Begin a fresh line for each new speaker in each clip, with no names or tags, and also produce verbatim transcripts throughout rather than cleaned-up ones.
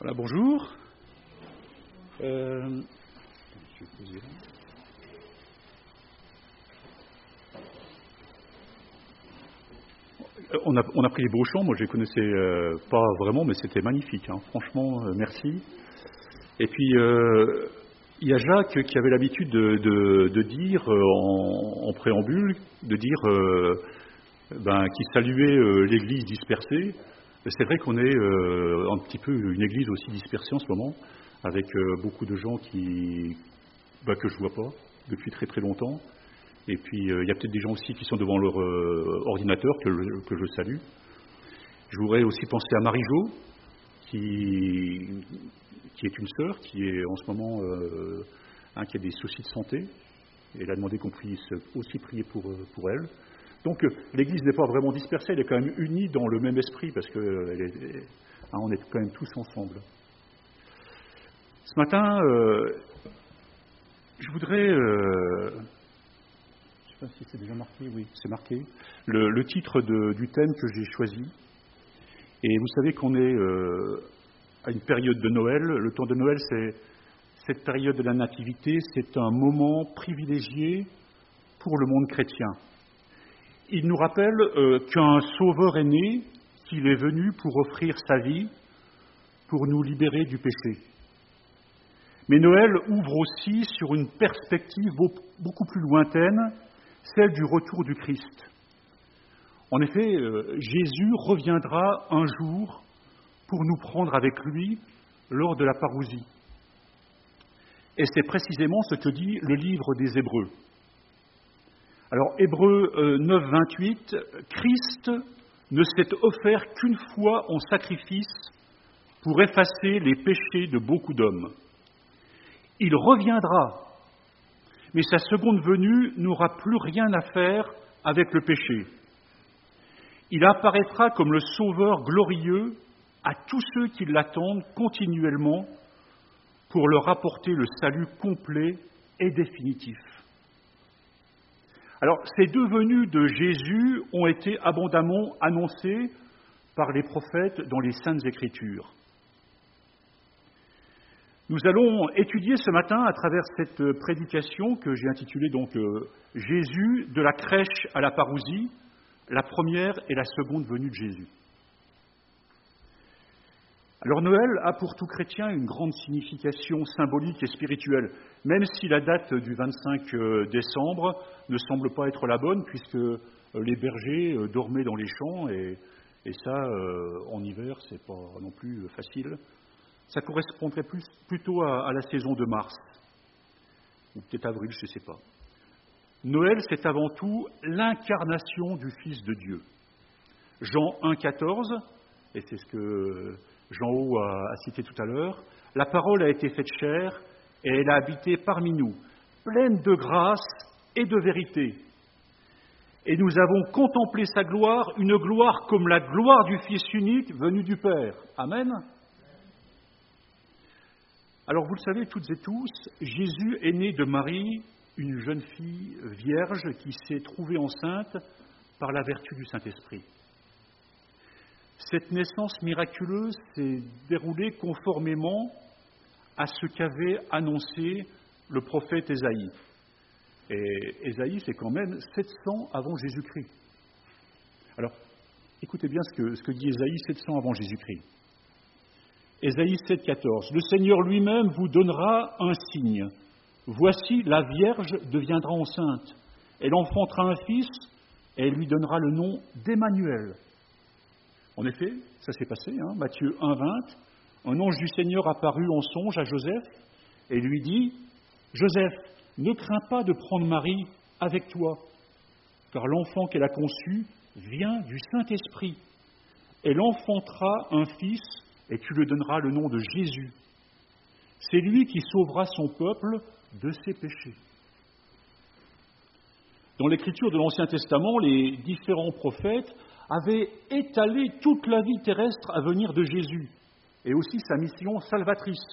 Voilà, bonjour. Euh, on, a, on a pris les beaux chants, moi je les connaissais euh, pas vraiment, mais c'était magnifique, hein. Franchement, euh, merci. Et puis, euh, il y a Jacques qui avait l'habitude de, de, de dire euh, en, en préambule, de dire euh, ben, qu'il saluait euh, l'église dispersée. C'est vrai qu'on est euh, un petit peu une église aussi dispersée en ce moment, avec euh, beaucoup de gens qui, bah, que je vois pas depuis très très longtemps. Et puis euh, il y a peut-être des gens aussi qui sont devant leur euh, ordinateur que, que je salue. Je voudrais aussi penser à Marie-Jo, qui, qui est une sœur, qui est en ce moment euh, hein, qui a des soucis de santé. Et elle a demandé qu'on puisse aussi prier pour, pour elle. Donc euh, l'Église n'est pas vraiment dispersée, elle est quand même unie dans le même esprit, parce que euh, elle est, hein, on est quand même tous ensemble. Ce matin, euh, je voudrais, euh, je ne sais pas si c'est déjà marqué, oui, c'est marqué, le, le titre de, du thème que j'ai choisi. Et vous savez qu'on est euh, à une période de Noël. Le temps de Noël, c'est cette période de la Nativité, c'est un moment privilégié pour le monde chrétien. Il nous rappelle euh, qu'un sauveur est né, qu'il est venu pour offrir sa vie, pour nous libérer du péché. Mais Noël ouvre aussi sur une perspective beaucoup plus lointaine, celle du retour du Christ. En effet, euh, Jésus reviendra un jour pour nous prendre avec lui lors de la parousie. Et c'est précisément ce que dit le livre des Hébreux. Alors, Hébreux euh, neuf, vingt-huit, Christ ne s'est offert qu'une fois en sacrifice pour effacer les péchés de beaucoup d'hommes. Il reviendra, mais sa seconde venue n'aura plus rien à faire avec le péché. Il apparaîtra comme le Sauveur glorieux à tous ceux qui l'attendent continuellement pour leur apporter le salut complet et définitif. Alors, ces deux venues de Jésus ont été abondamment annoncées par les prophètes dans les Saintes Écritures. Nous allons étudier ce matin, à travers cette prédication que j'ai intitulée donc euh, « Jésus de la crèche à la parousie », la première et la seconde venue de Jésus. Alors Noël a pour tout chrétien une grande signification symbolique et spirituelle, même si la date du vingt-cinq décembre ne semble pas être la bonne, puisque les bergers dormaient dans les champs, et, et ça, en hiver, c'est pas non plus facile. Ça correspondrait plus, plutôt à, à la saison de mars, ou peut-être avril, je ne sais pas. Noël, c'est avant tout l'incarnation du Fils de Dieu. Jean un, quatorze, et c'est ce que Jean-Haut a, a cité tout à l'heure, « La parole a été faite chair, et elle a habité parmi nous, pleine de grâce et de vérité. Et nous avons contemplé sa gloire, une gloire comme la gloire du Fils unique venu du Père. » Amen. Alors vous le savez toutes et tous, Jésus est né de Marie, une jeune fille vierge qui s'est trouvée enceinte par la vertu du Saint-Esprit. Cette naissance miraculeuse s'est déroulée conformément à ce qu'avait annoncé le prophète Ésaïe. Et Ésaïe, c'est quand même sept cents avant Jésus-Christ. Alors, écoutez bien ce que, ce que dit Ésaïe sept cents avant Jésus-Christ. Ésaïe sept, quatorze. « Le Seigneur lui-même vous donnera un signe. Voici, la Vierge deviendra enceinte. Elle enfantera un fils et elle lui donnera le nom d'Emmanuel. » En effet, ça s'est passé, hein, Matthieu un, vingt. Un ange du Seigneur apparut en songe à Joseph et lui dit « Joseph, ne crains pas de prendre Marie avec toi, car l'enfant qu'elle a conçu vient du Saint-Esprit. Elle enfantera un fils et tu lui donneras le nom de Jésus. C'est lui qui sauvera son peuple de ses péchés. » Dans l'écriture de l'Ancien Testament, les différents prophètes avaient étalé toute la vie terrestre à venir de Jésus, et aussi sa mission salvatrice.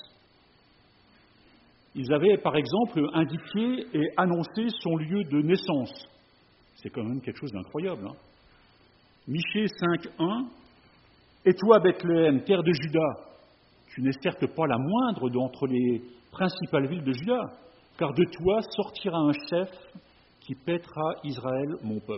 Ils avaient, par exemple, indiqué et annoncé son lieu de naissance. C'est quand même quelque chose d'incroyable. Hein. Michée cinq, un. « Et toi, Bethléem, terre de Juda, tu n'es certes pas la moindre d'entre les principales villes de Juda, car de toi sortira un chef qui paîtra Israël, mon peuple. »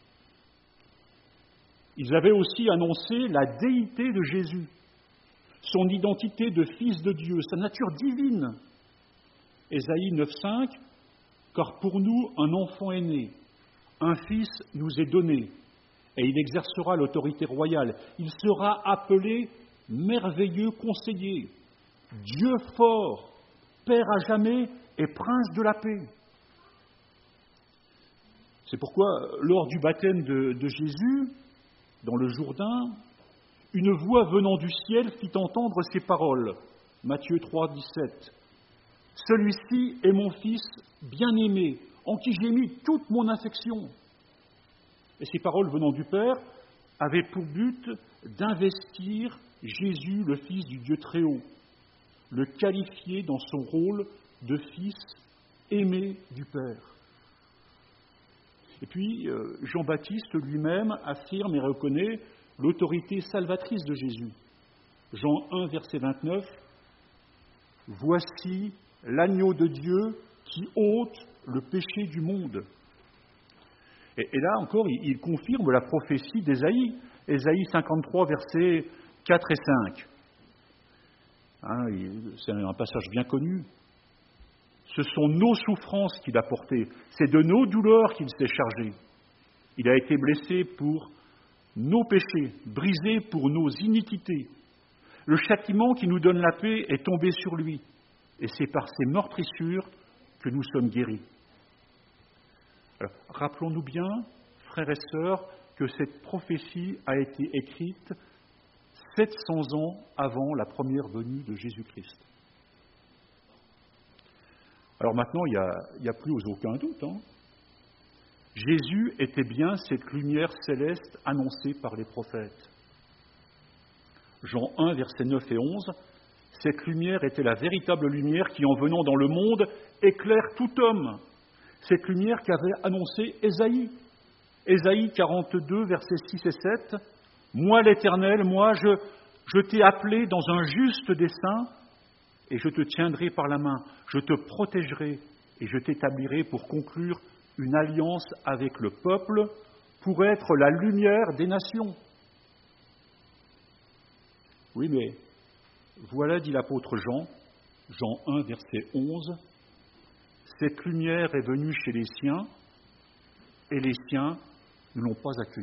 Ils avaient aussi annoncé la déité de Jésus, son identité de fils de Dieu, sa nature divine. Ésaïe neuf cinq, « Car pour nous un enfant est né, un fils nous est donné, et il exercera l'autorité royale. Il sera appelé merveilleux conseiller, Dieu fort, Père à jamais et prince de la paix. » C'est pourquoi, lors du baptême de, de Jésus, dans le Jourdain, une voix venant du ciel fit entendre ces paroles. Matthieu trois dix-sept. « Celui-ci est mon Fils bien-aimé, en qui j'ai mis toute mon affection. » Et ces paroles venant du Père avaient pour but d'investir Jésus, le Fils du Dieu Très-Haut, le qualifier dans son rôle de Fils aimé du Père. Et puis, Jean-Baptiste lui-même affirme et reconnaît l'autorité salvatrice de Jésus. Jean un, verset vingt-neuf, « Voici l'agneau de Dieu qui ôte le péché du monde. » Et, et là encore, il, il confirme la prophétie d'Ésaïe, Ésaïe cinquante-trois, versets quatre et cinq. Hein, c'est un passage bien connu. Ce sont nos souffrances qu'il a portées, c'est de nos douleurs qu'il s'est chargé. Il a été blessé pour nos péchés, brisé pour nos iniquités. Le châtiment qui nous donne la paix est tombé sur lui, et c'est par ses meurtrissures que nous sommes guéris. Alors, rappelons-nous bien, frères et sœurs, que cette prophétie a été écrite sept cents ans avant la première venue de Jésus-Christ. Alors maintenant, il n'y a, a plus aucun doute. Hein. Jésus était bien cette lumière céleste annoncée par les prophètes. Jean un, versets neuf et onze, « Cette lumière était la véritable lumière qui, en venant dans le monde, éclaire tout homme. » Cette lumière qu'avait annoncée Ésaïe. Ésaïe quarante-deux, versets six et sept, « Moi l'Éternel, moi je, je t'ai appelé dans un juste dessein, et je te tiendrai par la main, je te protégerai et je t'établirai pour conclure une alliance avec le peuple, pour être la lumière des nations. » Oui, mais voilà, dit l'apôtre Jean, Jean un, verset onze, « Cette lumière est venue chez les siens, et les siens ne l'ont pas accueillie. »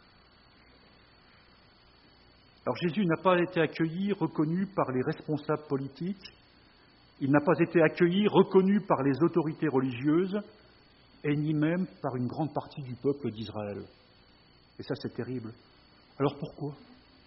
Alors Jésus n'a pas été accueilli, reconnu par les responsables politiques, il n'a pas été accueilli, reconnu par les autorités religieuses, et ni même par une grande partie du peuple d'Israël. Et ça, c'est terrible. Alors pourquoi ? Pourquoi ?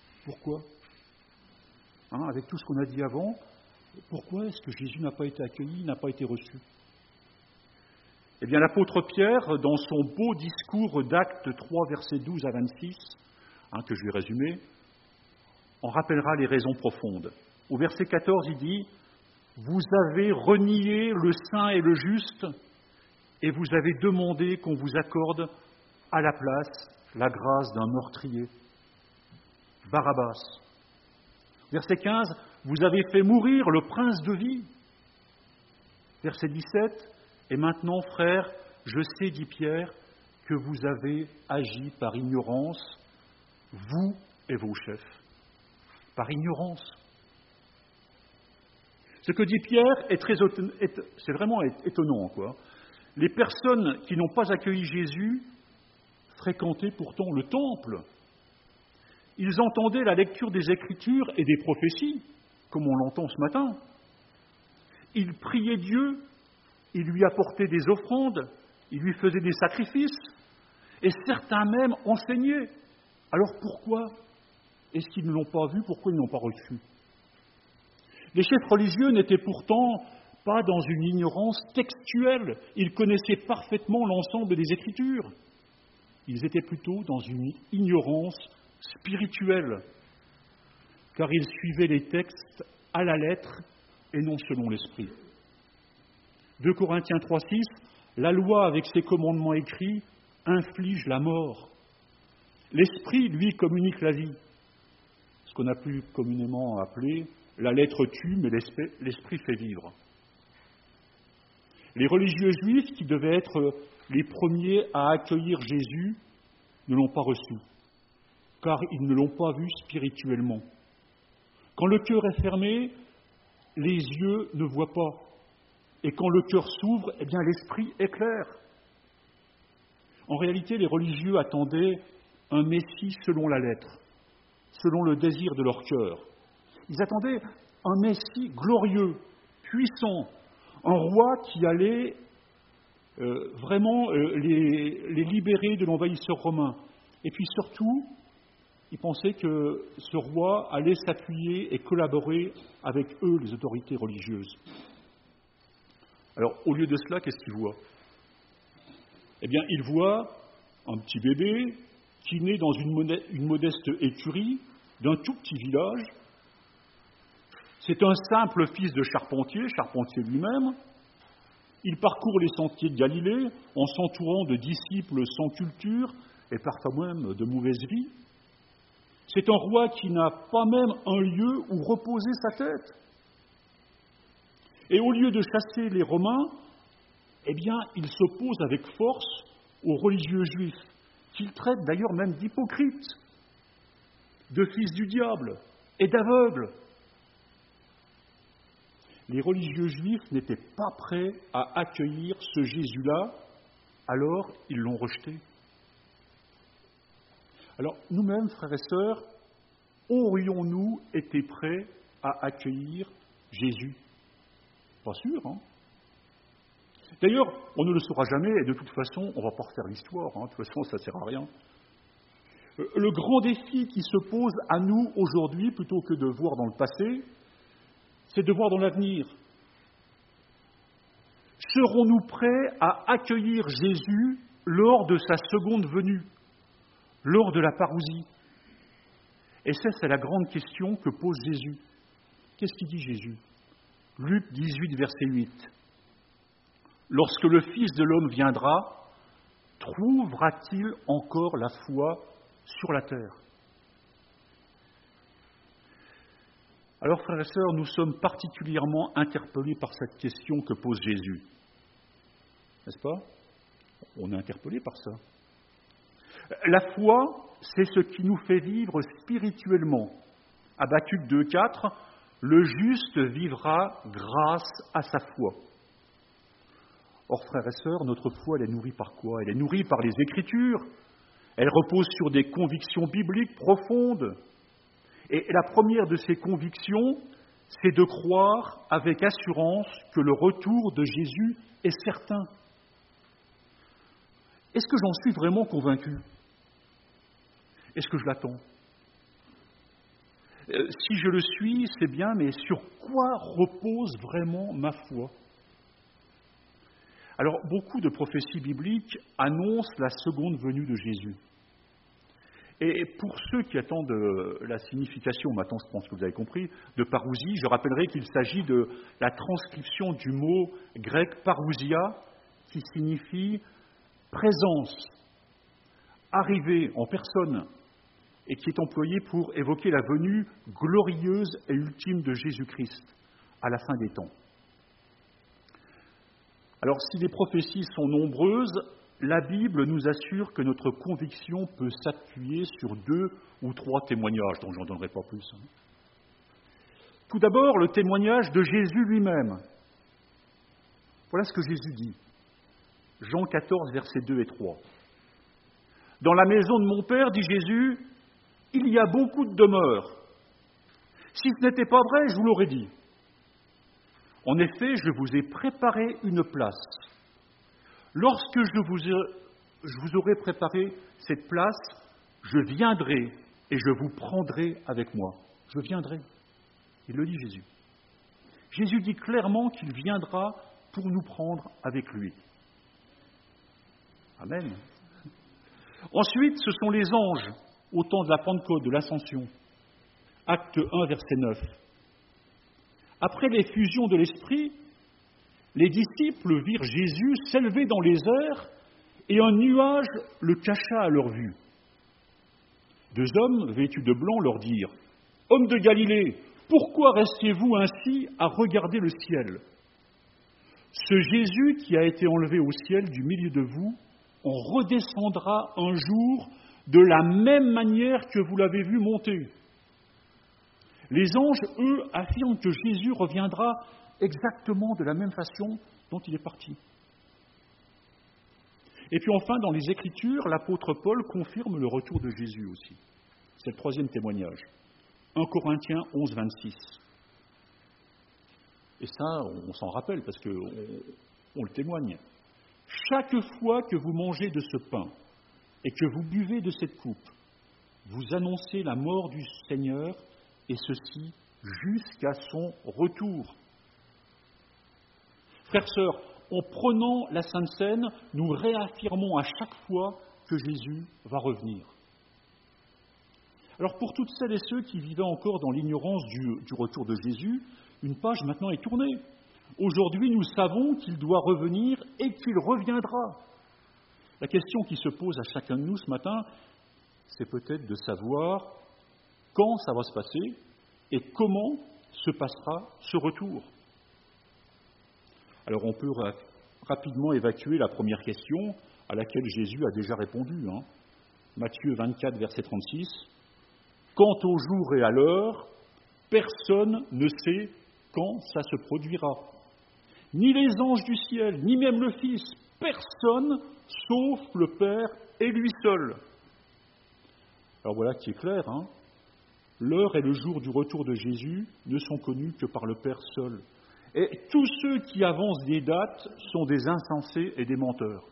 Hein, avec tout ce qu'on a dit avant, pourquoi est-ce que Jésus n'a pas été accueilli, n'a pas été reçu ? Eh bien, l'apôtre Pierre, dans son beau discours d'Actes trois, versets douze à vingt-six, hein, que je vais résumer, en rappellera les raisons profondes. Au verset quatorze, il dit « Vous avez renié le saint et le juste, et vous avez demandé qu'on vous accorde à la place la grâce d'un meurtrier, Barabbas. » Verset quinze, « Vous avez fait mourir le prince de vie. » Verset dix-sept, « Et maintenant, frères, je sais, dit Pierre, que vous avez agi par ignorance, vous et vos chefs. » Par ignorance. Ce que dit Pierre est très, est, c'est vraiment étonnant, quoi. Les personnes qui n'ont pas accueilli Jésus fréquentaient pourtant le temple. Ils entendaient la lecture des Écritures et des prophéties, comme on l'entend ce matin. Ils priaient Dieu, ils lui apportaient des offrandes, ils lui faisaient des sacrifices, et certains même enseignaient. Alors pourquoi est-ce qu'ils ne l'ont pas vu? Pourquoi ils ne l'ont pas reçu? Les chefs religieux n'étaient pourtant pas dans une ignorance textuelle. Ils connaissaient parfaitement l'ensemble des Écritures. Ils étaient plutôt dans une ignorance spirituelle, car ils suivaient les textes à la lettre et non selon l'esprit. deux Corinthiens trois six, la loi avec ses commandements écrits inflige la mort. L'esprit, lui, communique la vie. ce qu'on a plus communément appelé la lettre tue, mais l'esprit, l'esprit fait vivre. Les religieux juifs, qui devaient être les premiers à accueillir Jésus, ne l'ont pas reçu, car ils ne l'ont pas vu spirituellement. Quand le cœur est fermé, les yeux ne voient pas. Et quand le cœur s'ouvre, eh bien l'esprit éclaire. En réalité, les religieux attendaient un Messie selon la lettre, selon le désir de leur cœur. Ils attendaient un Messie glorieux, puissant, un roi qui allait euh, vraiment euh, les, les libérer de l'envahisseur romain. Et puis surtout, ils pensaient que ce roi allait s'appuyer et collaborer avec eux, les autorités religieuses. Alors, au lieu de cela, qu'est-ce qu'ils voient ? Eh bien, ils voient un petit bébé qui naît dans une modeste écurie d'un tout petit village. C'est un simple fils de charpentier, charpentier lui-même. Il parcourt les sentiers de Galilée en s'entourant de disciples sans culture et parfois même de mauvaise vie. C'est un roi qui n'a pas même un lieu où reposer sa tête. Et au lieu de chasser les Romains, eh bien, il s'oppose avec force aux religieux juifs, qu'il traite d'ailleurs même d'hypocrites, de fils du diable et d'aveugles. Les religieux juifs n'étaient pas prêts à accueillir ce Jésus-là, alors ils l'ont rejeté. Alors, nous-mêmes, frères et sœurs, aurions-nous été prêts à accueillir Jésus ? Pas sûr, hein ? D'ailleurs, on ne le saura jamais, et de toute façon, on ne va pas refaire l'histoire, hein. De toute façon, ça ne sert à rien. Le grand défi qui se pose à nous aujourd'hui, plutôt que de voir dans le passé, c'est de voir dans l'avenir. Serons-nous prêts à accueillir Jésus lors de sa seconde venue, lors de la parousie ? Et ça, c'est la grande question que pose Jésus. Qu'est-ce qu'il dit Jésus ? Luc dix-huit, verset huit. Lorsque le Fils de l'homme viendra, trouvera-t-il encore la foi sur la terre ? Alors, frères et sœurs, nous sommes particulièrement interpellés par cette question que pose Jésus. N'est-ce pas ? On est interpellés par ça. La foi, c'est ce qui nous fait vivre spirituellement. Habacuc deux, quatre, le juste vivra grâce à sa foi. Or, frères et sœurs, notre foi, elle est nourrie par quoi ? Elle est nourrie par les Écritures. Elle repose sur des convictions bibliques profondes. Et la première de ces convictions, c'est de croire avec assurance que le retour de Jésus est certain. Est-ce que j'en suis vraiment convaincu ? Est-ce que je l'attends ? euh, Si je le suis, c'est bien, mais sur quoi repose vraiment ma foi ? Alors, beaucoup de prophéties bibliques annoncent la seconde venue de Jésus. Et pour ceux qui attendent la signification, maintenant je pense que vous avez compris, de parousie, je rappellerai qu'il s'agit de la transcription du mot grec parousia, qui signifie présence, arrivée en personne, et qui est employé pour évoquer la venue glorieuse et ultime de Jésus-Christ à la fin des temps. Alors, si les prophéties sont nombreuses, la Bible nous assure que notre conviction peut s'appuyer sur deux ou trois témoignages, dont je n'en donnerai pas plus. Tout d'abord, le témoignage de Jésus lui-même. Voilà ce que Jésus dit. Jean quatorze, versets deux et trois. « Dans la maison de mon Père, dit Jésus, il y a beaucoup de demeures. Si ce n'était pas vrai, je vous l'aurais dit. En effet, je vous ai préparé une place. Lorsque je vous, ai, je vous aurai préparé cette place, je viendrai et je vous prendrai avec moi. » Je viendrai. Il le dit Jésus. Jésus dit clairement qu'il viendra pour nous prendre avec lui. Amen. Ensuite, ce sont les anges au temps de la Pentecôte, de l'Ascension. Acte un, verset neuf. Après l'effusion de l'Esprit, les disciples virent Jésus s'élever dans les airs et un nuage le cacha à leur vue. Deux hommes vêtus de blanc leur dirent « Hommes de Galilée, pourquoi restiez-vous ainsi à regarder le ciel ? Ce Jésus qui a été enlevé au ciel du milieu de vous, en redescendra un jour de la même manière que vous l'avez vu monter. Les anges, eux, affirment que Jésus reviendra exactement de la même façon dont il est parti. Et puis enfin, dans les Écritures, l'apôtre Paul confirme le retour de Jésus aussi. C'est le troisième témoignage. un Corinthiens onze, vingt-six. Et ça, on s'en rappelle parce qu'on on le témoigne. Chaque fois que vous mangez de ce pain et que vous buvez de cette coupe, vous annoncez la mort du Seigneur, et ceci jusqu'à son retour. Frères, sœurs, en prenant la Sainte Seine, nous réaffirmons à chaque fois que Jésus va revenir. Alors pour toutes celles et ceux qui vivaient encore dans l'ignorance du, du retour de Jésus, une page maintenant est tournée. Aujourd'hui, nous savons qu'il doit revenir et qu'il reviendra. La question qui se pose à chacun de nous ce matin, c'est peut-être de savoir quand ça va se passer et comment se passera ce retour. Alors on peut ra- rapidement évacuer la première question à laquelle Jésus a déjà répondu. Hein. Matthieu vingt-quatre, verset trente-six. « Quant au jour et à l'heure, personne ne sait quand ça se produira. Ni les anges du ciel, ni même le Fils, personne, sauf le Père et lui seul. » Alors voilà qui est clair, hein. L'heure et le jour du retour de Jésus ne sont connus que par le Père seul. Et tous ceux qui avancent des dates sont des insensés et des menteurs.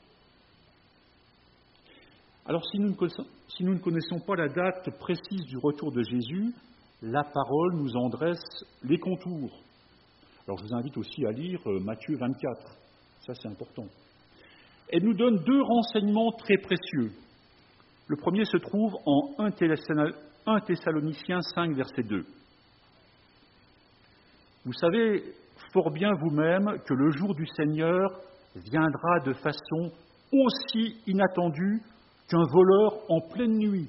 Alors si nous, ne si nous ne connaissons pas la date précise du retour de Jésus, la parole nous en dresse les contours. Alors je vous invite aussi à lire Matthieu vingt-quatre, ça c'est important. Elle nous donne deux renseignements très précieux. Le premier se trouve en un Thessaloniciens cinq, verset deux. Vous savez fort bien vous-même que le jour du Seigneur viendra de façon aussi inattendue qu'un voleur en pleine nuit.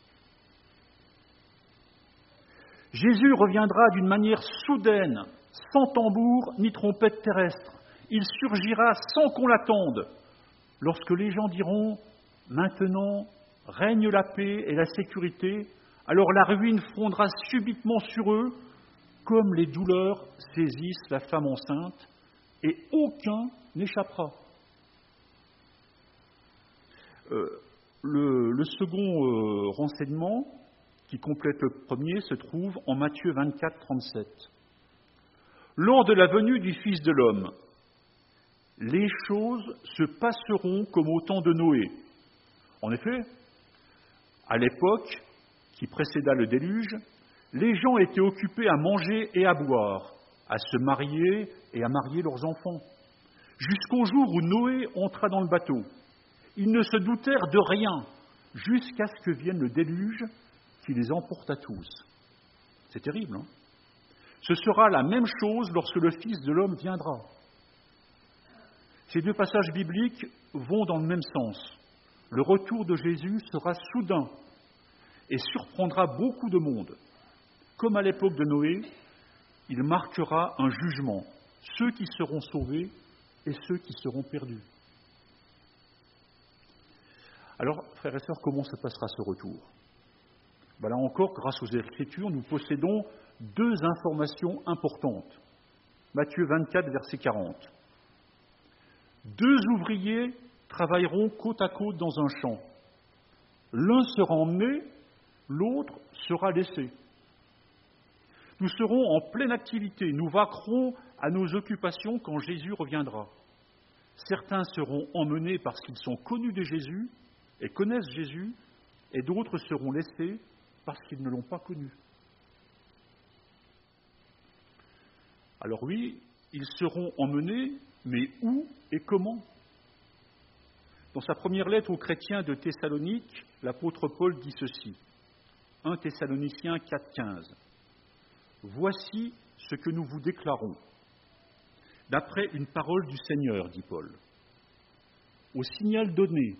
Jésus reviendra d'une manière soudaine, sans tambour ni trompette terrestre. Il surgira sans qu'on l'attende. Lorsque les gens diront « Maintenant règne la paix et la sécurité », alors la ruine fondra subitement sur eux, comme les douleurs saisissent la femme enceinte, et aucun n'échappera. Euh, le, le second euh, renseignement, qui complète le premier, se trouve en Matthieu vingt-quatre, trente-sept. Lors de la venue du Fils de l'homme, les choses se passeront comme au temps de Noé. En effet, à l'époque qui précéda le déluge, les gens étaient occupés à manger et à boire, à se marier et à marier leurs enfants, jusqu'au jour où Noé entra dans le bateau. Ils ne se doutèrent de rien, jusqu'à ce que vienne le déluge qui les emporte à tous. C'est terrible, hein ? Ce sera la même chose lorsque le Fils de l'homme viendra. Ces deux passages bibliques vont dans le même sens. Le retour de Jésus sera soudain et surprendra beaucoup de monde. Comme à l'époque de Noé, il marquera un jugement, ceux qui seront sauvés et ceux qui seront perdus. Alors, frères et sœurs, comment se passera ce retour ? Ben là encore, grâce aux Écritures, nous possédons deux informations importantes. Matthieu vingt-quatre, verset quarante. Deux ouvriers travailleront côte à côte dans un champ. L'un sera emmené, l'autre sera laissé. Nous serons en pleine activité, nous vaquerons à nos occupations quand Jésus reviendra. Certains seront emmenés parce qu'ils sont connus de Jésus et connaissent Jésus, et d'autres seront laissés parce qu'ils ne l'ont pas connu. Alors oui, ils seront emmenés, mais où et comment ? Dans sa première lettre aux chrétiens de Thessalonique, l'apôtre Paul dit ceci, un Thessaloniciens quatre, quinze. « Voici ce que nous vous déclarons, d'après une parole du Seigneur, dit Paul. Au signal donné,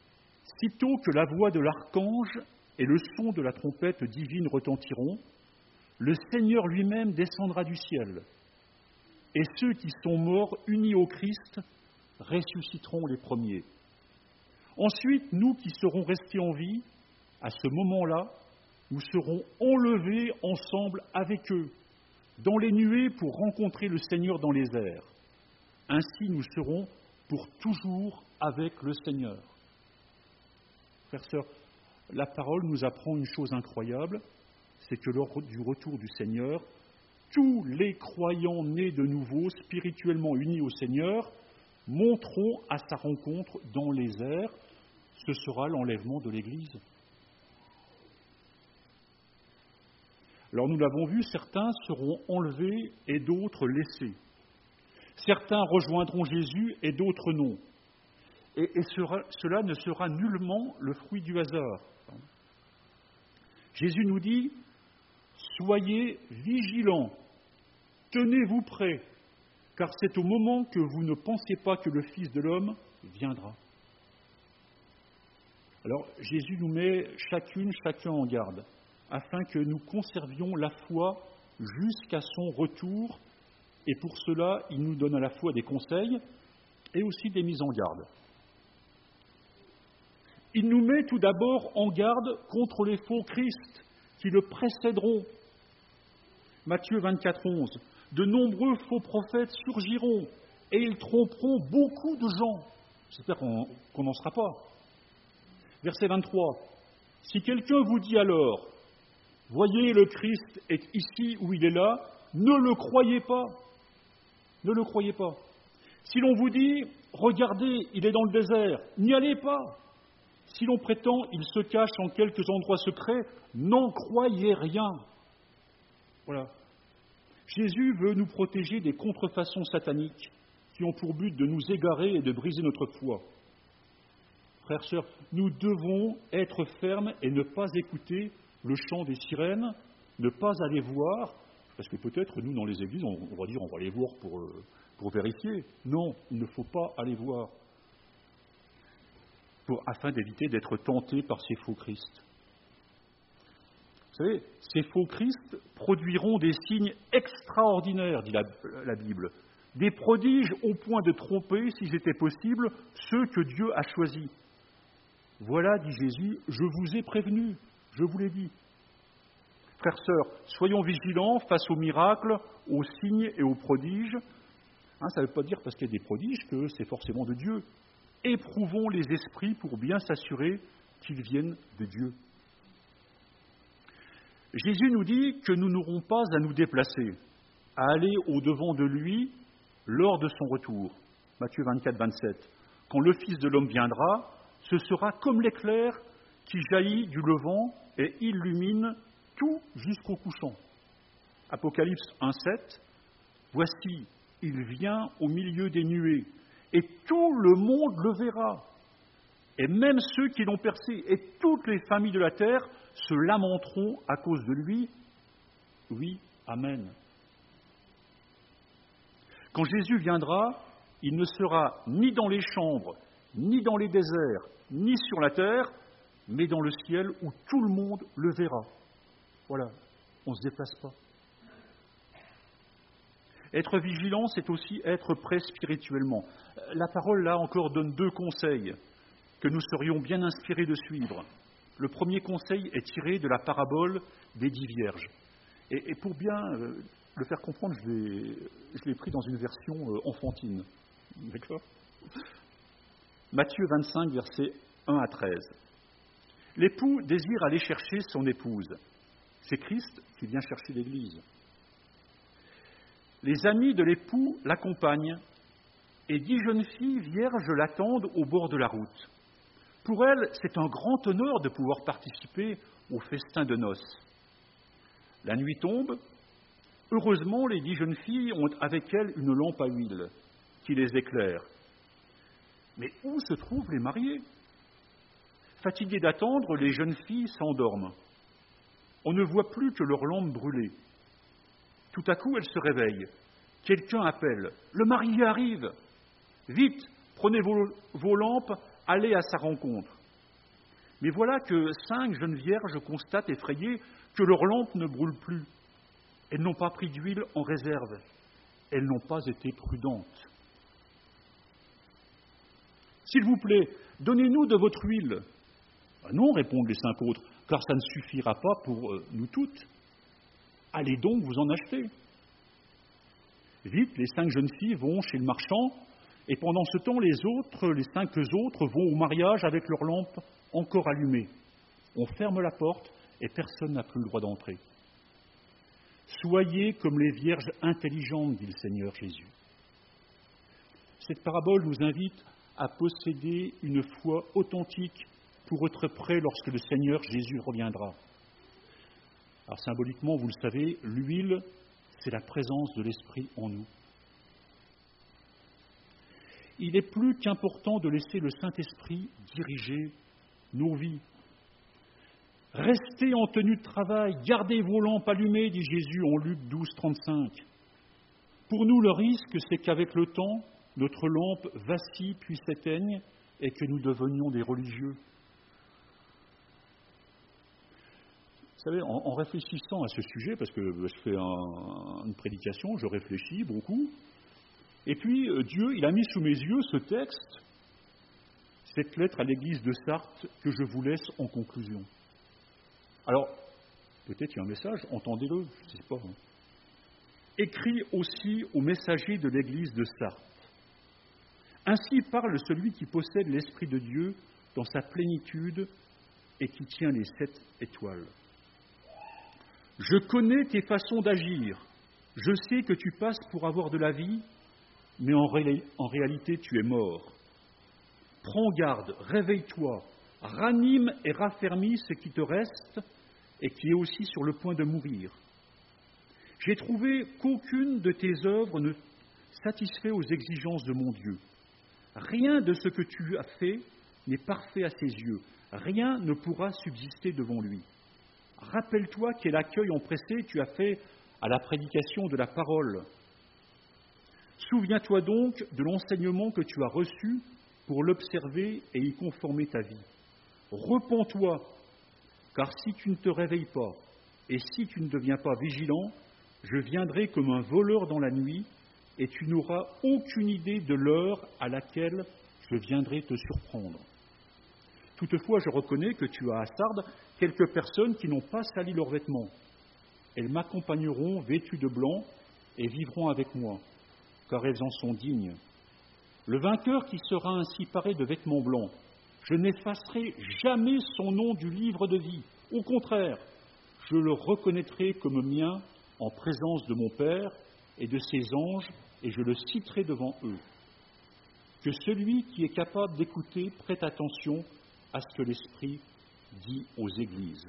sitôt que la voix de l'archange et le son de la trompette divine retentiront, le Seigneur lui-même descendra du ciel, et ceux qui sont morts unis au Christ ressusciteront les premiers. Ensuite, nous qui serons restés en vie, à ce moment-là, nous serons enlevés ensemble avec eux, dans les nuées pour rencontrer le Seigneur dans les airs. Ainsi, nous serons pour toujours avec le Seigneur. Frères, sœurs, la parole nous apprend une chose incroyable, c'est que lors du retour du Seigneur, tous les croyants nés de nouveau, spirituellement unis au Seigneur, monteront à sa rencontre dans les airs. Ce sera l'enlèvement de l'Église. Alors nous l'avons vu, certains seront enlevés et d'autres laissés. Certains rejoindront Jésus et d'autres non. Et, et sera, cela ne sera nullement le fruit du hasard. Jésus nous dit « Soyez vigilants, tenez-vous prêts, car c'est au moment que vous ne pensez pas que le Fils de l'homme viendra. » Alors Jésus nous met chacune, chacun en garde, afin que nous conservions la foi jusqu'à son retour, et pour cela, il nous donne à la fois des conseils et aussi des mises en garde. Il nous met tout d'abord en garde contre les faux Christ qui le précéderont. Matthieu vingt-quatre, onze. De nombreux faux prophètes surgiront et ils tromperont beaucoup de gens. J'espère qu'on qu'on n'en sera pas. Verset vingt-trois. Si quelqu'un vous dit alors, voyez, le Christ est ici ou il est là, ne le croyez pas. Ne le croyez pas. Si l'on vous dit, regardez, il est dans le désert, n'y allez pas. Si l'on prétend, il se cache en quelques endroits secrets, n'en croyez rien. Voilà. Jésus veut nous protéger des contrefaçons sataniques qui ont pour but de nous égarer et de briser notre foi. Frères, sœurs, nous devons être fermes et ne pas écouter le chant des sirènes, ne pas aller voir, parce que peut-être nous, dans les églises, on, on va dire on va aller voir pour, euh, pour vérifier. Non, il ne faut pas aller voir, pour, afin d'éviter d'être tenté par ces faux Christ. Vous savez, ces faux Christ produiront des signes extraordinaires, dit la, la Bible, des prodiges au point de tromper, si c'était possible, ceux que Dieu a choisis. Voilà, dit Jésus, je vous ai prévenu, je vous l'ai dit. Frères, sœurs, soyons vigilants face aux miracles, aux signes et aux prodiges. Hein, ça ne veut pas dire parce qu'il y a des prodiges que c'est forcément de Dieu. Éprouvons les esprits pour bien s'assurer qu'ils viennent de Dieu. Jésus nous dit que nous n'aurons pas à nous déplacer, à aller au-devant de lui lors de son retour. Matthieu vingt-quatre, vingt-sept. Quand le Fils de l'homme viendra, ce sera comme l'éclair qui jaillit du levant et illumine tout jusqu'au couchant. Apocalypse un, sept. Voici, il vient au milieu des nuées, et tout le monde le verra. Et même ceux qui l'ont percé, et toutes les familles de la terre se lamenteront à cause de lui. Oui, amen. Quand Jésus viendra, il ne sera ni dans les chambres, ni dans les déserts, ni sur la terre, mais dans le ciel où tout le monde le verra. Voilà, on ne se déplace pas. Être vigilant, c'est aussi être prêt spirituellement. La parole, là, encore donne deux conseils que nous serions bien inspirés de suivre. Le premier conseil est tiré de la parabole des dix vierges. Et, et pour bien euh, le faire comprendre, je l'ai, je l'ai pris dans une version euh, enfantine. D'accord ? Matthieu vingt-cinq, versets un à treize. L'époux désire aller chercher son épouse. C'est Christ qui vient chercher l'Église. Les amis de l'époux l'accompagnent et dix jeunes filles vierges l'attendent au bord de la route. Pour elles, c'est un grand honneur de pouvoir participer au festin de noces. La nuit tombe. Heureusement, les dix jeunes filles ont avec elles une lampe à huile qui les éclaire. Mais où se trouvent les mariés ? Fatiguées d'attendre, les jeunes filles s'endorment. On ne voit plus que leur lampe brûlée. Tout à coup, elles se réveillent. Quelqu'un appelle. « Le marié arrive ! Vite, prenez vos, vos lampes, allez à sa rencontre. » Mais voilà que cinq jeunes vierges constatent effrayées que leur lampe ne brûle plus. Elles n'ont pas pris d'huile en réserve. Elles n'ont pas été prudentes. S'il vous plaît, donnez-nous de votre huile. Ben non, répondent les cinq autres, car ça ne suffira pas pour euh, nous toutes. Allez donc vous en acheter. Vite, les cinq jeunes filles vont chez le marchand, et pendant ce temps, les autres, les cinq autres, vont au mariage avec leurs lampes encore allumées. On ferme la porte, et personne n'a plus le droit d'entrer. Soyez comme les vierges intelligentes, dit le Seigneur Jésus. Cette parabole nous invite à posséder une foi authentique pour être prêt lorsque le Seigneur Jésus reviendra. Alors symboliquement, vous le savez, l'huile, c'est la présence de l'Esprit en nous. Il est plus qu'important de laisser le Saint-Esprit diriger nos vies. Restez en tenue de travail, gardez vos lampes allumées, dit Jésus en Luc douze, trente-cinq. Pour nous, le risque, c'est qu'avec le temps, notre lampe vacille puis s'éteigne et que nous devenions des religieux. Vous savez, en, en réfléchissant à ce sujet, parce que je fais un, une prédication, je réfléchis beaucoup, et puis Dieu, il a mis sous mes yeux ce texte, cette lettre à l'église de Sarthe que je vous laisse en conclusion. Alors, peut-être il y a un message, entendez-le, je ne sais pas. Hein. Écrit aussi aux messagers de l'église de Sarthe. Ainsi parle celui qui possède l'Esprit de Dieu dans sa plénitude et qui tient les sept étoiles. Je connais tes façons d'agir. Je sais que tu passes pour avoir de la vie, mais en, ré- en réalité tu es mort. Prends garde, réveille-toi, ranime et raffermis ce qui te reste et qui est aussi sur le point de mourir. J'ai trouvé qu'aucune de tes œuvres ne satisfait aux exigences de mon Dieu. Rien de ce que tu as fait n'est parfait à ses yeux. Rien ne pourra subsister devant lui. Rappelle-toi quel accueil empressé tu as fait à la prédication de la parole. Souviens-toi donc de l'enseignement que tu as reçu pour l'observer et y conformer ta vie. Repens-toi, car si tu ne te réveilles pas et si tu ne deviens pas vigilant, je viendrai comme un voleur dans la nuit et tu n'auras aucune idée de l'heure à laquelle je viendrai te surprendre. Toutefois, je reconnais que tu as à Sardes quelques personnes qui n'ont pas sali leurs vêtements. Elles m'accompagneront vêtues de blanc et vivront avec moi, car elles en sont dignes. Le vainqueur qui sera ainsi paré de vêtements blancs, je n'effacerai jamais son nom du livre de vie. Au contraire, je le reconnaîtrai comme mien en présence de mon Père et de ses anges, et je le citerai devant eux. Que celui qui est capable d'écouter prête attention à ce que l'Esprit dit aux églises.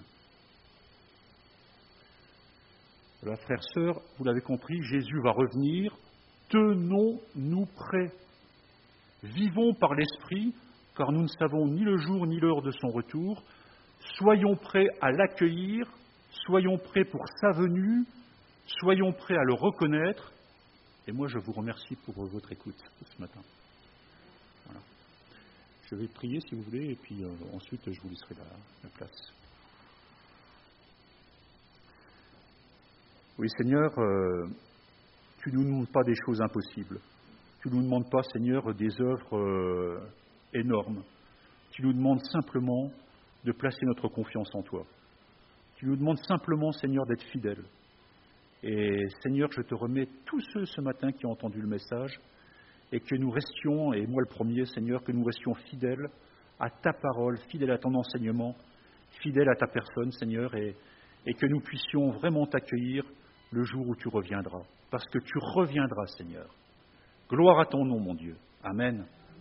Voilà, frères, sœurs, vous l'avez compris, Jésus va revenir. Tenons-nous prêts. Vivons par l'Esprit, car nous ne savons ni le jour ni l'heure de son retour. Soyons prêts à l'accueillir, soyons prêts pour sa venue, soyons prêts à le reconnaître. Et moi, je vous remercie pour votre écoute ce matin. Voilà. Je vais prier si vous voulez, et puis euh, ensuite je vous laisserai la, la place. Oui, Seigneur, euh, tu ne nous demandes pas des choses impossibles. Tu ne nous demandes pas, Seigneur, des œuvres euh, énormes. Tu nous demandes simplement de placer notre confiance en toi. Tu nous demandes simplement, Seigneur, d'être fidèle. Et Seigneur, je te remets tous ceux ce matin qui ont entendu le message, et que nous restions, et moi le premier, Seigneur, que nous restions fidèles à ta parole, fidèles à ton enseignement, fidèles à ta personne, Seigneur, et, et que nous puissions vraiment t'accueillir le jour où tu reviendras, parce que tu reviendras, Seigneur. Gloire à ton nom, mon Dieu. Amen.